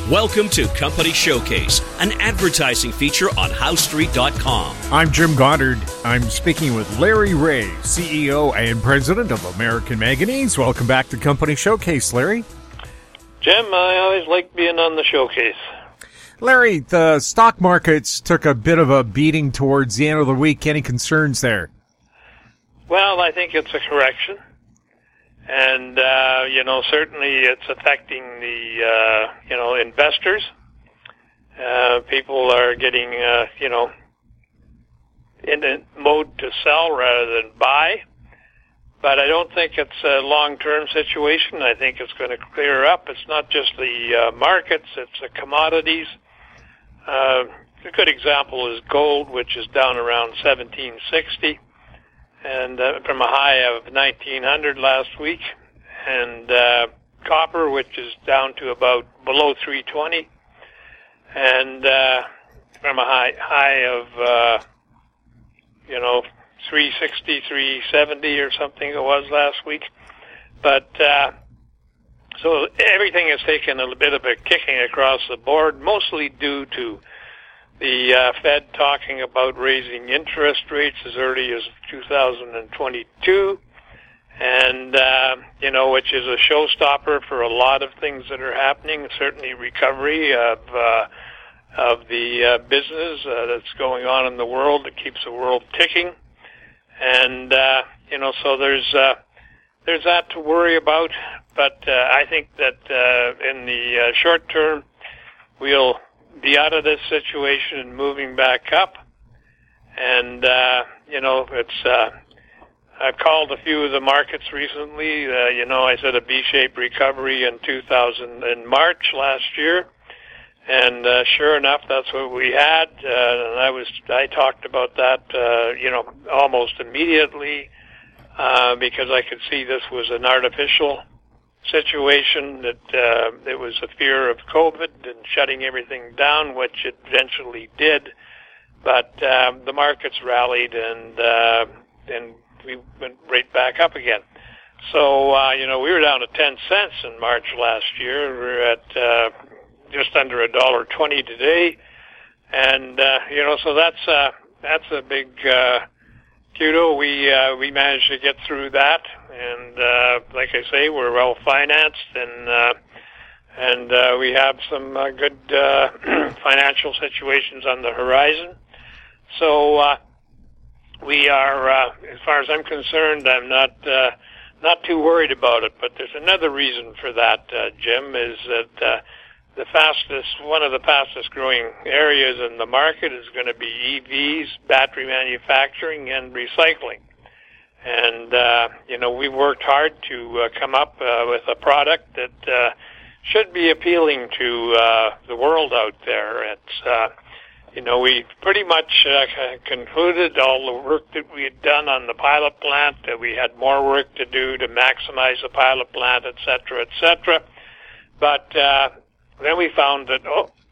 Welcome to Company Showcase, an advertising feature on HowStreet.com. I'm Jim Goddard. I'm speaking with Larry Ray, CEO and President of American Manganese. Welcome back to Company Showcase, Larry. Jim, I always like being on the showcase. Larry, the stock markets took a bit of a beating towards the end of the week. Any concerns there? Well, I think it's a correction. And, certainly it's affecting the, investors. People are getting, in a mode to sell rather than buy. But I don't think it's a long-term situation. I think it's going to clear up. It's not just the markets, it's the commodities. A good example is gold, which is down around 1760. And from a high of 1900 last week, and copper, which is down to about below 320, and from a high of 360, 370 or something it was last week. But so everything has taken a bit of a kicking across the board, mostly due to the Fed talking about raising interest rates as early as 2022, and, which is a showstopper for a lot of things that are happening, certainly recovery of the business that's going on in the world that keeps the world ticking. And, so there's that to worry about, but I think that in the short term, we'll be out of this situation and moving back up. And, I've called a few of the markets recently. I said a V-shaped recovery in March last year. And, sure enough, that's what we had. And I talked about that, almost immediately, because I could see this was an artificial situation, that it was a fear of COVID and shutting everything down, which it eventually did. But the markets rallied, and we went right back up again. So, we were down to 10 cents in March last year. We're at just under $1.20 today. And, so that's a big kudo. We managed to get through that. And, like I say, we're well financed, and we have some good financial situations on the horizon. So we are, as far as I'm concerned, I'm not too worried about it. But there's another reason for that, Jim, is that one of the fastest growing areas in the market is going to be EVs, battery manufacturing, and recycling. And, we've worked hard to come up with a product that should be appealing to the world out there. It's, we pretty much concluded all the work that we had done on the pilot plant, that we had more work to do to maximize the pilot plant, et cetera, et cetera. But then we found that,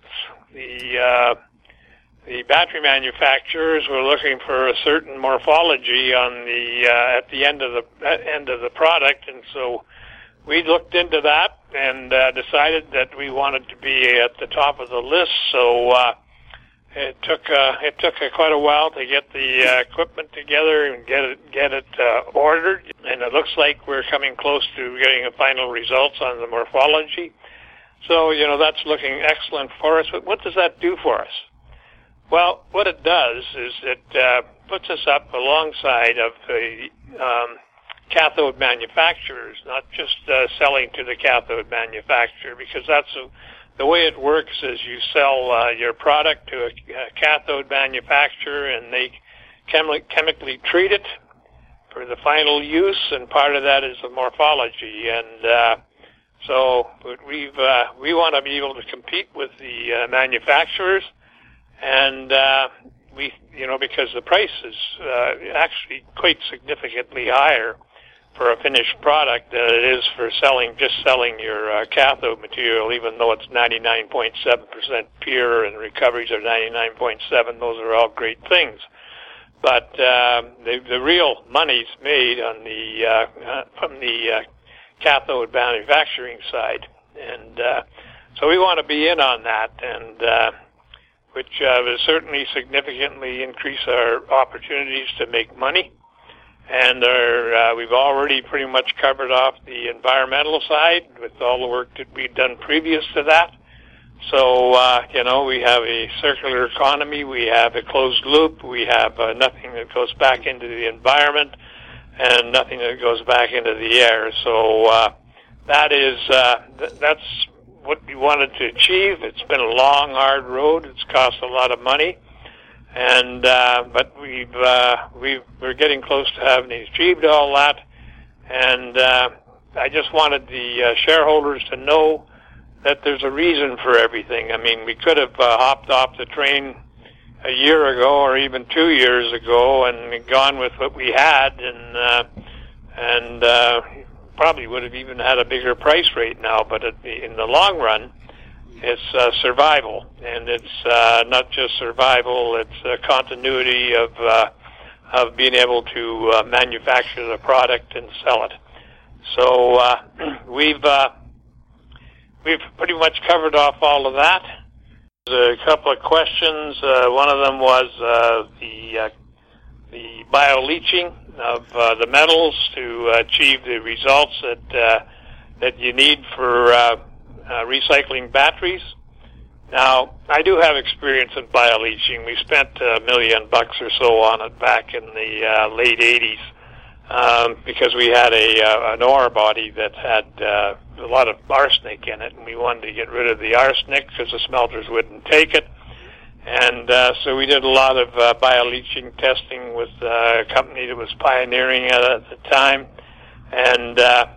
the battery manufacturers were looking for a certain morphology on the at the end of the product, and so we looked into that and decided that we wanted to be at the top of the list. So it took quite a while to get the equipment together and get it ordered, and it looks like we're coming close to getting the final results on the morphology. So that's looking excellent for us. But what does that do for us? Well, what it does is it puts us up alongside of the cathode manufacturers, not just selling to the cathode manufacturer, because that's the way it works is you sell your product to a cathode manufacturer, and they chemically treat it for the final use, and part of that is the morphology. And so we want to be able to compete with the manufacturers. And because the price is actually quite significantly higher for a finished product than it is for selling your cathode material, even though it's 99.7% pure and recoveries are 99.7%. Those are all great things. But the real money's made on from the cathode manufacturing side. And So we want to be in on that, and which will certainly significantly increase our opportunities to make money. And we've already pretty much covered off the environmental side with all the work that we've done previous to that. So, we have a circular economy, we have a closed loop, we have nothing that goes back into the environment, and nothing that goes back into the air. So that's what we wanted to achieve. It's been a long, hard road. It's cost a lot of money, and but we're getting close to having achieved all that. And I just wanted the shareholders to know that there's a reason for everything. I mean, we could have hopped off the train a year ago or even 2 years ago and gone with what we had, and probably would have even had a bigger price rate now. But in the long run, it's survival, and it's not just survival; it's a continuity of being able to manufacture the product and sell it. So we've pretty much covered off all of that. There's a couple of questions. One of them was the bioleaching of the metals to achieve the results that you need for recycling batteries. Now, I do have experience in bioleaching. We spent $1 million or so on it back in the late 80s because we had an ore body that had a lot of arsenic in it, and we wanted to get rid of the arsenic because the smelters wouldn't take it. And so we did a lot of bioleaching testing with a company that was pioneering it at the time, and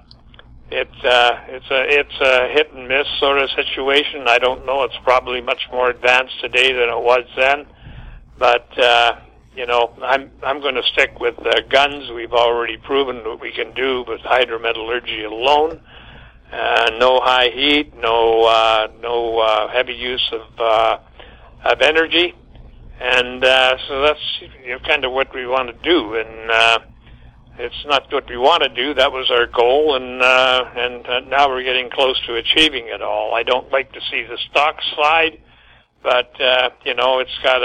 it's a hit and miss sort of situation. I don't know. It's probably much more advanced today than it was then, but I'm going to stick with guns. We've already proven what we can do with hydrometallurgy alone. No high heat, no heavy use of energy, and so that's kind of what we want to do. And it's not what we want to do. That was our goal, and now we're getting close to achieving it all. I don't like to see the stock slide, but it's got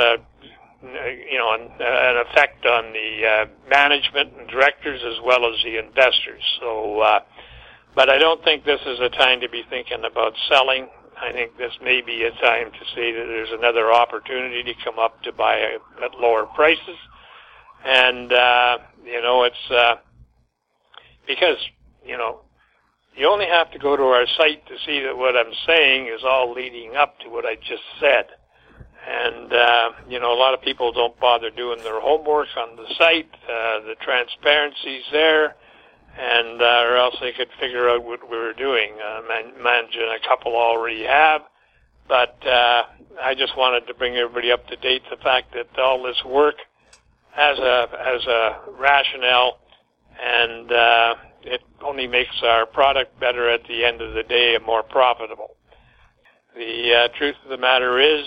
an effect on the management and directors as well as the investors. So, but I don't think this is a time to be thinking about selling. I think this may be a time to say that there's another opportunity to come up to buy at lower prices. And, it's because, you only have to go to our site to see that what I'm saying is all leading up to what I just said. And, a lot of people don't bother doing their homework on the site. The transparency's there. And or else they could figure out what we were doing. Imagine a couple already have, but I just wanted to bring everybody up to date. The fact that all this work has a rationale, and it only makes our product better at the end of the day and more profitable. The truth of the matter is,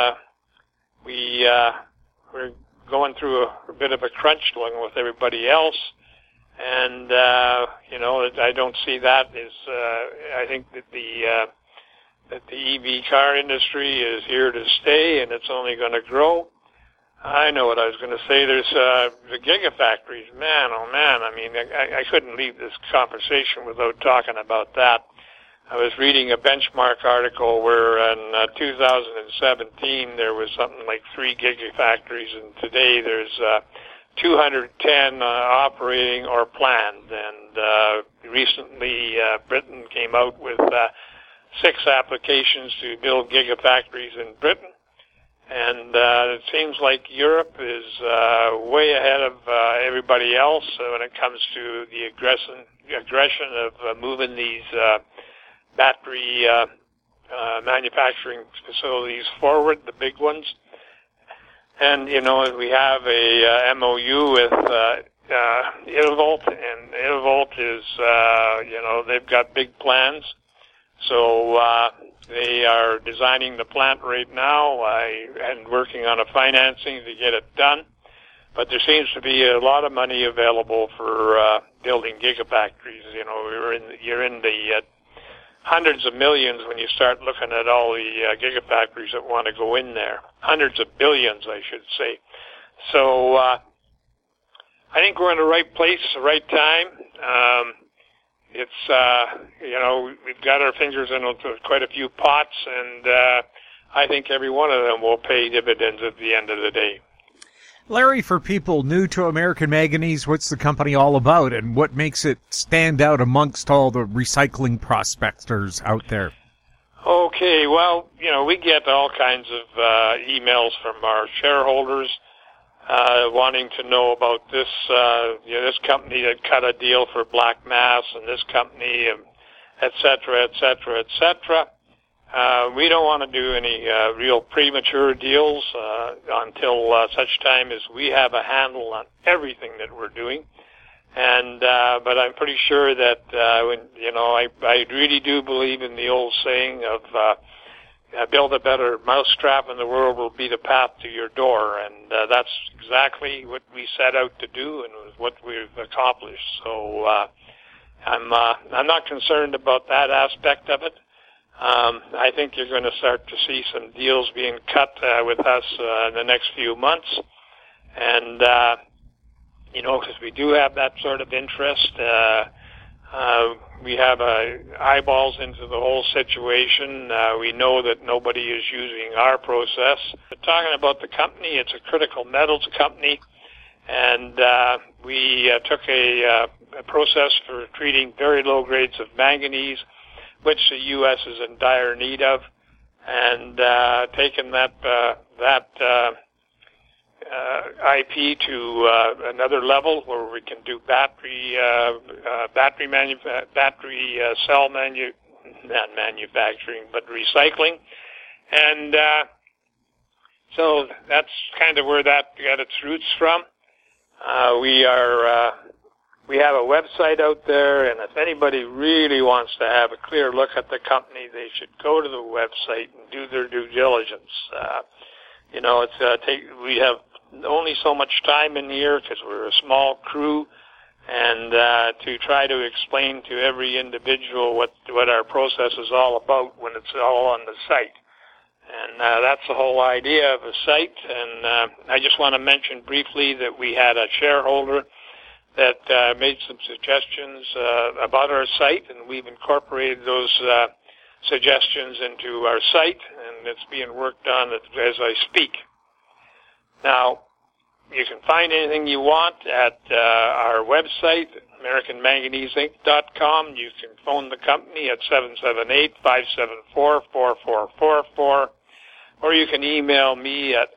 we're going through a bit of a crunch along with everybody else. And, I don't see that as, I think that the EV car industry is here to stay, and it's only going to grow. I know what I was going to say. There's the gigafactories. Man, oh man, I mean, I couldn't leave this conversation without talking about that. I was reading a benchmark article where in 2017 there was something like 3 gigafactories, and today there's 210 operating or planned, and recently Britain came out with 6 applications to build gigafactories in Britain, and it seems like Europe is way ahead of everybody else when it comes to the aggression of moving these battery manufacturing facilities forward, the big ones. And, we have a MOU with Intervolt, and Intervolt is, they've got big plans. So they are designing the plant right now and working on a financing to get it done. But there seems to be a lot of money available for building gigafactories. You're in the hundreds of millions when you start looking at all the gigafactories that want to go in there. Hundreds of billions, I should say. So I think we're in the right place, the right time. We've got our fingers in quite a few pots, and I think every one of them will pay dividends at the end of the day. Larry, for people new to American Manganese, what's the company all about, and what makes it stand out amongst all the recycling prospectors out there? Okay, well, we get all kinds of emails from our shareholders wanting to know about this this company that cut a deal for black mass, and this company, et cetera, et cetera, et cetera. We don't want to do any real premature deals until such time as we have a handle on everything that we're doing. And but I'm pretty sure that I really do believe in the old saying of build a better mousetrap and the world will be the path to your door, and that's exactly what we set out to do and what we've accomplished. So I'm not concerned about that aspect of it. I think you're going to start to see some deals being cut with us in the next few months. And, because we do have that sort of interest, we have eyeballs into the whole situation. We know that nobody is using our process. But talking about the company, it's a critical metals company, and we took a process for treating very low grades of manganese, which the U.S. is in dire need of, and taken that IP to another level where we can do battery cell not manufacturing, but recycling, and so that's kind of where that got its roots from. We have a website out there, and if anybody really wants to have a clear look at the company, they should go to the website and do their due diligence. We have only so much time in here because we're a small crew, and to try to explain to every individual what our process is all about when it's all on the site. And that's the whole idea of a site. And I just want to mention briefly that we had a shareholder that made some suggestions about our site, and we've incorporated those suggestions into our site, and it's being worked on as I speak. Now, you can find anything you want at our website, AmericanManganeseInc.com. You can phone the company at 778-574-4444, or you can email me at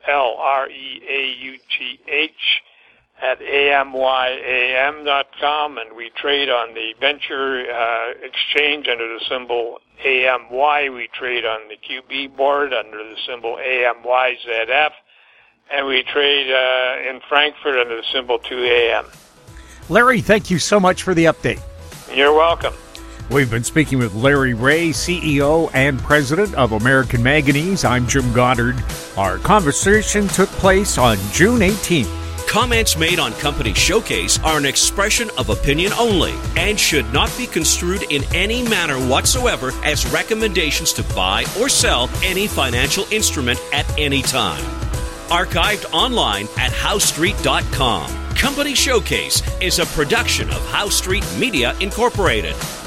LREAUGH@AMYAM.com, and we trade on the Venture Exchange under the symbol AMY. We trade on the QB board under the symbol AMYZF, and we trade in Frankfurt under the symbol 2AM. Larry, thank you so much for the update. You're welcome. We've been speaking with Larry Ray, CEO and President of American Manganese. I'm Jim Goddard. Our conversation took place on June 18th. Comments made on Company Showcase are an expression of opinion only and should not be construed in any manner whatsoever as recommendations to buy or sell any financial instrument at any time. Archived online at HowStreet.com. Company Showcase is a production of How Street Media Incorporated.